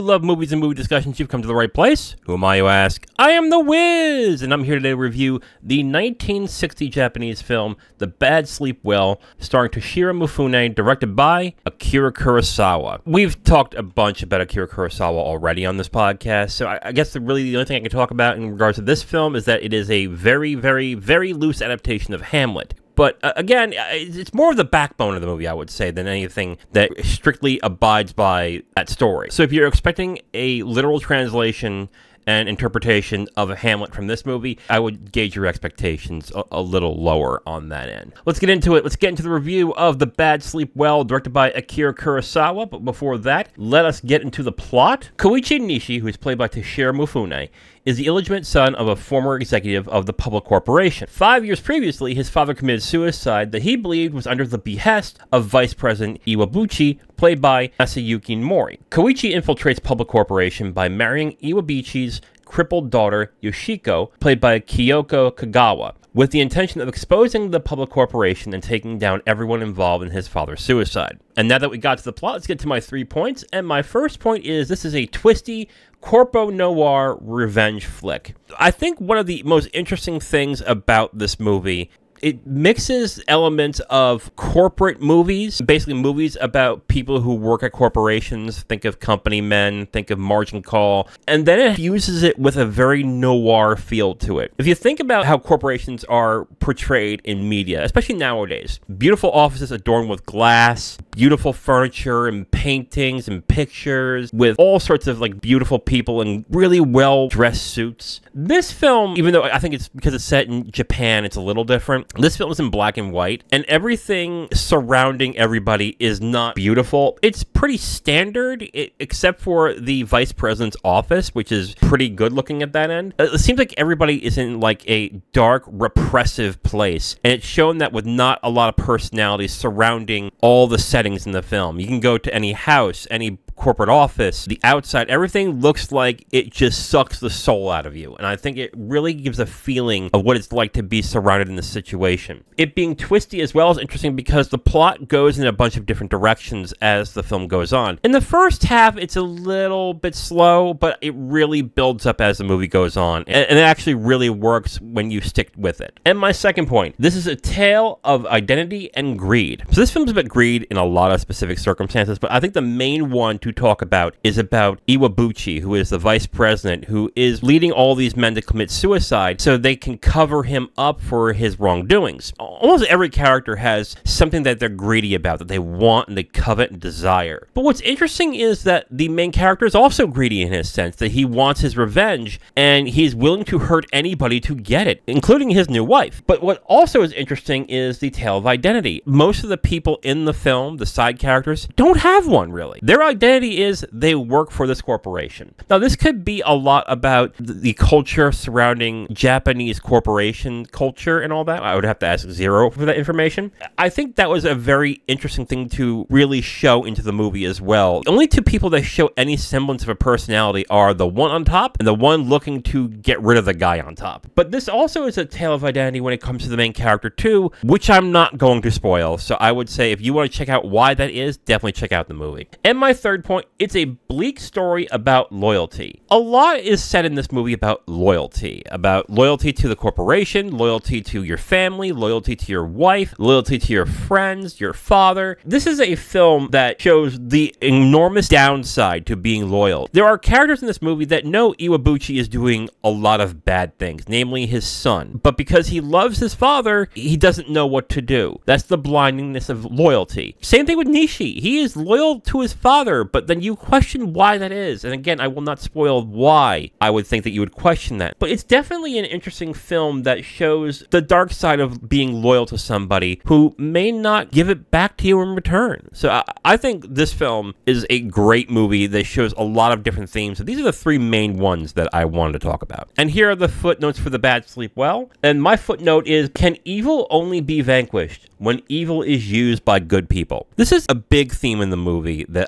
love movies and movie discussions, you've come to the right place. Who am I, you ask? I am The Wiz, and I'm here today to review the 1960 Japanese film, The Bad Sleep Well, starring Toshiro Mifune, directed by Akira Kurosawa. We've talked a bunch about Akira Kurosawa already on this podcast, so I guess the only thing I can talk about in regards to this film is that it is a very, very, very loose adaptation of Hamlet. But again, it's more of the backbone of the movie, I would say, than anything that strictly abides by that story. So if you're expecting a literal translation and interpretation of a Hamlet from this movie, I would gauge your expectations a little lower on that end. Let's get into it. Let's get into the review of The Bad Sleep Well, directed by Akira Kurosawa. But before that, let us get into the plot. Koichi Nishi, who is played by Toshiro Mifune, is the illegitimate son of a former executive of the public corporation. 5 years previously, his father committed suicide that he believed was under the behest of Vice President Iwabuchi, played by Masayuki Mori. Koichi infiltrates public corporation by marrying Iwabuchi's crippled daughter, Yoshiko, played by Kyoko Kagawa, with the intention of exposing the public corporation and taking down everyone involved in his father's suicide. And now that we got to the plot, let's get to my 3 points. And my first point is this is a twisty, corpo noir revenge flick. I think one of the most interesting things about this movie, it mixes elements of corporate movies, basically movies about people who work at corporations. Think of Company Men, think of Margin Call, and then it fuses it with a very noir feel to it. If you think about how corporations are portrayed in media, especially nowadays, beautiful offices adorned with glass, beautiful furniture and paintings and pictures with all sorts of like beautiful people in really well-dressed suits. This film, even though I think it's because it's set in Japan, it's a little different. This film is in black and white, and everything surrounding everybody is not beautiful. It's pretty standard, except for the vice president's office, which is pretty good looking at that end. It seems like everybody is in like a dark, repressive place, and it's shown that with not a lot of personality surrounding all the settings in the film. You can go to any house, any corporate office, the outside, everything looks like it just sucks the soul out of you. And I think it really gives a feeling of what it's like to be surrounded in this situation. It being twisty as well is interesting because the plot goes in a bunch of different directions as the film goes on. In the first half, it's a little bit slow, but it really builds up as the movie goes on. And it actually really works when you stick with it. And my second point, this is a tale of identity and greed. So this film's about greed in a lot of specific circumstances, but I think the main one to talk about is about Iwabuchi, who is the vice president, who is leading all these men to commit suicide so they can cover him up for his wrongdoings. Almost every character has something that they're greedy about, that they want and they covet and desire. But what's interesting is that the main character is also greedy in his sense, that he wants his revenge and he's willing to hurt anybody to get it, including his new wife. But what also is interesting is the tale of identity. Most of the people in the film, the side characters, don't have one really. Their identity is they work for this corporation. Now, this could be a lot about the culture surrounding Japanese corporation culture and all that. I would have to ask Zero for that information. I think that was a very interesting thing to really show into the movie as well. The only two people that show any semblance of a personality are the one on top and the one looking to get rid of the guy on top. But this also is a tale of identity when it comes to the main character too, which I'm not going to spoil. So I would say if you want to check out why that is, definitely check out the movie. And my third point, it's a bleak story about loyalty. A lot is said in this movie about loyalty to the corporation, loyalty to your family, loyalty to your wife, loyalty to your friends, your father. This is a film that shows the enormous downside to being loyal. There are characters in this movie that know Iwabuchi is doing a lot of bad things, namely his son. But because he loves his father, he doesn't know what to do. That's the blindingness of loyalty. Same thing with Nishi. He is loyal to his father, but then you question why that is. And again, I will not spoil why I would think that you would question that. But it's definitely an interesting film that shows the dark side of being loyal to somebody who may not give it back to you in return. So I think this film is a great movie that shows a lot of different themes. So these are the three main ones that I wanted to talk about. And here are the footnotes for The Bad Sleep Well. And my footnote is, can evil only be vanquished when evil is used by good people? This is a big theme in the movie that I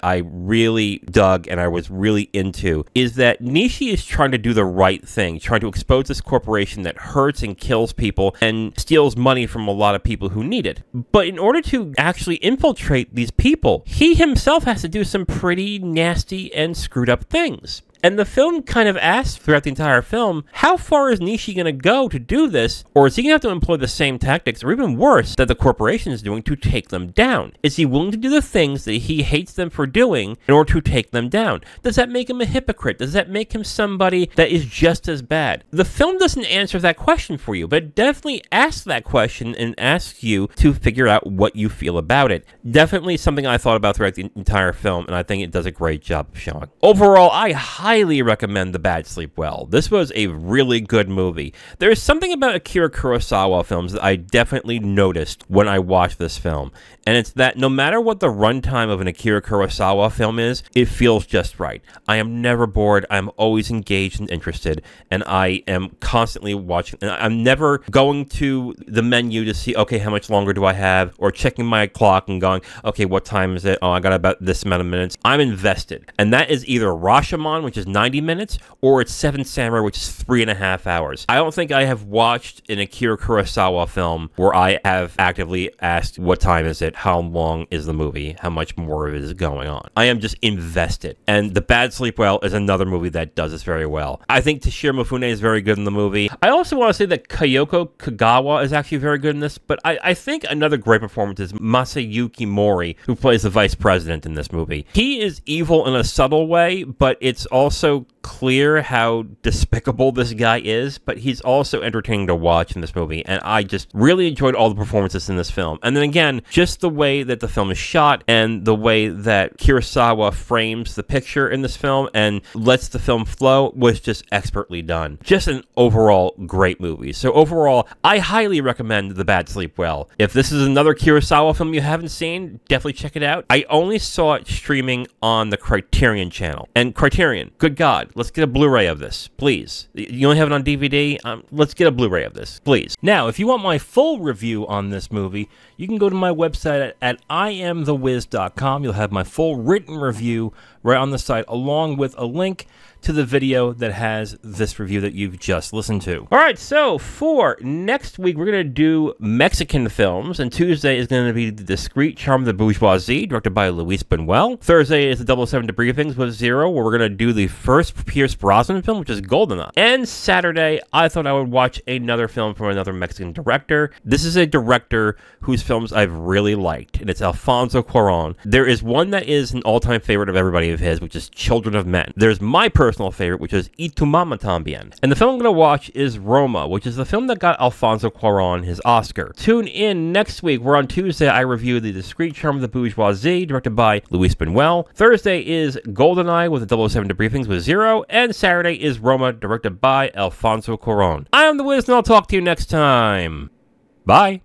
really dug and I was really into is that Nishi is trying to do the right thing, trying to expose this corporation that hurts and kills people and steals money from a lot of people who need it. But in order to actually infiltrate these people, he himself has to do some pretty nasty and screwed up things. And the film kind of asks throughout the entire film, how far is Nishi going to go to do this? Or is he going to have to employ the same tactics, or even worse, that the corporation is doing to take them down? Is he willing to do the things that he hates them for doing in order to take them down? Does that make him a hypocrite? Does that make him somebody that is just as bad? The film doesn't answer that question for you, but it definitely asks that question and asks you to figure out what you feel about it. Definitely something I thought about throughout the entire film, and I think it does a great job of showing. Overall, I highly recommend The Bad Sleep Well. This was a really good movie. There's something about Akira Kurosawa films that I definitely noticed when I watched this film, and it's that no matter what the runtime of an Akira Kurosawa film is, it feels just right. I am never bored. I'm always engaged and interested, and I am constantly watching. I'm never going to the menu to see, okay, how much longer do I have, or checking my clock and going, okay, what time is it? Oh, I got about this amount of minutes. I'm invested, and that is either Rashomon, which is 90 minutes, or it's Seven Samurai, which is 3.5 hours. I don't think I have watched an Akira Kurosawa film where I have actively asked, what time is it? How long is the movie? How much more of it is going on? I am just invested. And The Bad Sleep Well is another movie that does this very well. I think Toshiro Mifune is very good in the movie. I also want to say that Kyoko Kagawa is actually very good in this, but I think another great performance is Masayuki Mori, who plays the vice president in this movie. He is evil in a subtle way, but it's also clear how despicable this guy is, but he's also entertaining to watch in this movie, and I just really enjoyed all the performances in this film. And then again, just the way that the film is shot and the way that Kurosawa frames the picture in this film and lets the film flow was just expertly done. Just an overall great movie. So overall, I highly recommend The Bad Sleep Well. If this is another Kurosawa film you haven't seen, definitely check it out. I only saw it streaming on the Criterion channel. And Criterion, good God, let's get a Blu-ray of this, please. You only have it on DVD? Let's get a Blu-ray of this, please. Now, if you want my full review on this movie, you can go to my website at IamTheWiz.com. You'll have my full written review right on the site, along with a link to the video that has this review that you've just listened to. All right, so for next week, we're going to do Mexican films, and Tuesday is going to be The Discreet Charm of the Bourgeoisie, directed by Luis Buñuel. Thursday is the 007 Debriefings with Zero, where we're going to do the first Pierce Brosnan film, which is Goldeneye. And Saturday, I thought I would watch another film from another Mexican director. This is a director whose films I've really liked, and it's Alfonso Cuarón. There is one that is an all-time favorite of everybody of his, which is Children of Men. There's my personal favorite, which is Y Tu Mama Tambien. And the film I'm going to watch is Roma, which is the film that got Alfonso Cuarón his Oscar. Tune in next week, where on Tuesday I review The Discreet Charm of the Bourgeoisie, directed by Luis Buñuel. Thursday is Goldeneye with the 007 Debriefings with Zero, and Saturday is Roma, directed by Alfonso Cuarón. I am The Wiz, and I'll talk to you next time. Bye.